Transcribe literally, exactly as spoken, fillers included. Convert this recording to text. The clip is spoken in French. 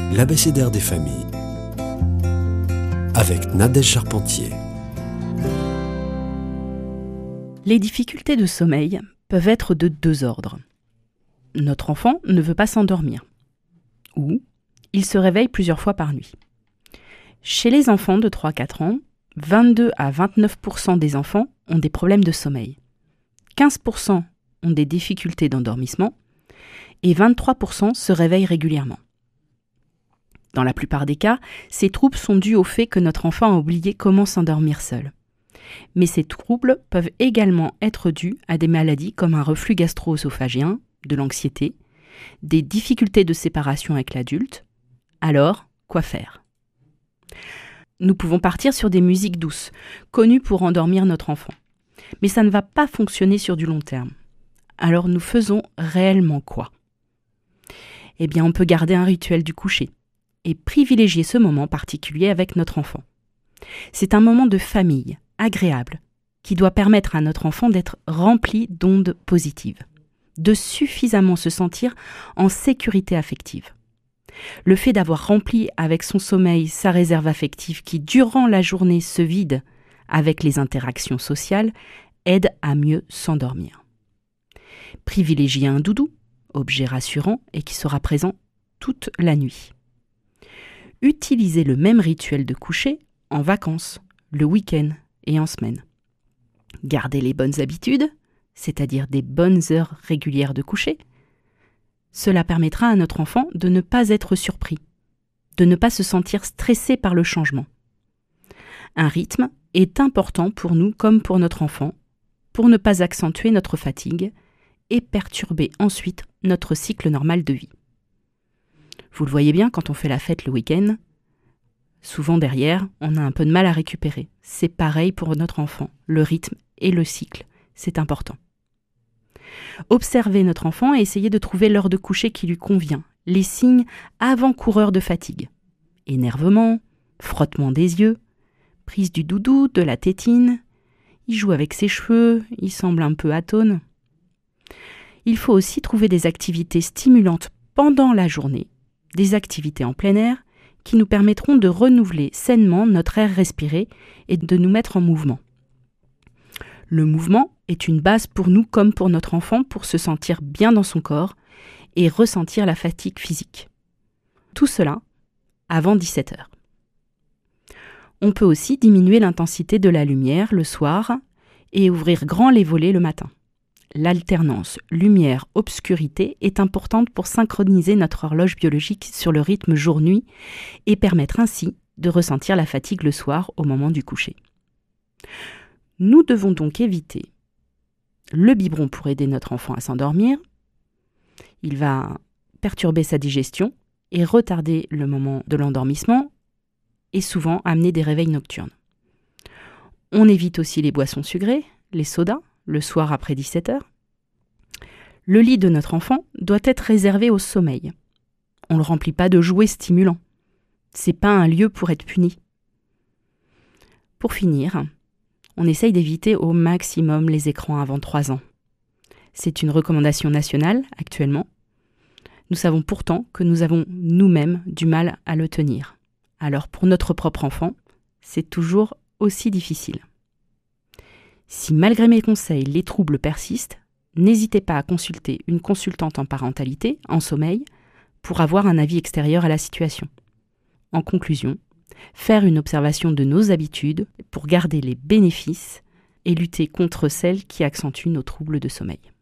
L'abécédaire des familles avec Nadège Charpentier. Les difficultés de sommeil peuvent être de deux ordres. Notre enfant ne veut pas s'endormir ou il se réveille plusieurs fois par nuit. Chez les enfants de trois à quatre ans, vingt-deux à vingt-neuf pour cent des enfants ont des problèmes de sommeil. quinze pour cent ont des difficultés d'endormissement et vingt-trois pour cent se réveillent régulièrement. Dans la plupart des cas, ces troubles sont dus au fait que notre enfant a oublié comment s'endormir seul. Mais ces troubles peuvent également être dus à des maladies comme un reflux gastro-œsophagien, de l'anxiété, des difficultés de séparation avec l'adulte. Alors, quoi faire ? Nous pouvons partir sur des musiques douces, connues pour endormir notre enfant. Mais ça ne va pas fonctionner sur du long terme. Alors nous faisons réellement quoi ? Eh bien, on peut garder un rituel du coucher et privilégier ce moment particulier avec notre enfant. C'est un moment de famille, agréable, qui doit permettre à notre enfant d'être rempli d'ondes positives, de suffisamment se sentir en sécurité affective. Le fait d'avoir rempli avec son sommeil sa réserve affective qui, durant la journée, se vide avec les interactions sociales, aide à mieux s'endormir. Privilégiez un doudou, objet rassurant et qui sera présent toute la nuit. Utilisez le même rituel de coucher en vacances, le week-end et en semaine. Gardez les bonnes habitudes, c'est-à-dire des bonnes heures régulières de coucher. Cela permettra à notre enfant de ne pas être surpris, de ne pas se sentir stressé par le changement. Un rythme est important pour nous comme pour notre enfant, pour ne pas accentuer notre fatigue et perturber ensuite notre cycle normal de vie. Vous le voyez bien, quand on fait la fête le week-end, souvent derrière, on a un peu de mal à récupérer. C'est pareil pour notre enfant, le rythme et le cycle, c'est important. Observez notre enfant et essayez de trouver l'heure de coucher qui lui convient, les signes avant-coureurs de fatigue. Énervement, frottement des yeux, prise du doudou, de la tétine, il joue avec ses cheveux, il semble un peu atone. Il faut aussi trouver des activités stimulantes pendant la journée, des activités en plein air qui nous permettront de renouveler sainement notre air respiré et de nous mettre en mouvement. Le mouvement est une base pour nous comme pour notre enfant pour se sentir bien dans son corps et ressentir la fatigue physique. Tout cela avant dix-sept heures. On peut aussi diminuer l'intensité de la lumière le soir et ouvrir grand les volets le matin. L'alternance lumière-obscurité est importante pour synchroniser notre horloge biologique sur le rythme jour-nuit et permettre ainsi de ressentir la fatigue le soir au moment du coucher. Nous devons donc éviter le biberon pour aider notre enfant à s'endormir. Il va perturber sa digestion et retarder le moment de l'endormissement et souvent amener des réveils nocturnes. On évite aussi les boissons sucrées, les sodas, le soir après dix-sept heures. Le lit de notre enfant doit être réservé au sommeil. On ne le remplit pas de jouets stimulants. Ce n'est pas un lieu pour être puni. Pour finir, on essaye d'éviter au maximum les écrans avant trois ans. C'est une recommandation nationale actuellement. Nous savons pourtant que nous avons nous-mêmes du mal à le tenir. Alors pour notre propre enfant, c'est toujours aussi difficile. Si malgré mes conseils, les troubles persistent, n'hésitez pas à consulter une consultante en parentalité, en sommeil, pour avoir un avis extérieur à la situation. En conclusion, faire une observation de nos habitudes pour garder les bénéfices et lutter contre celles qui accentuent nos troubles de sommeil.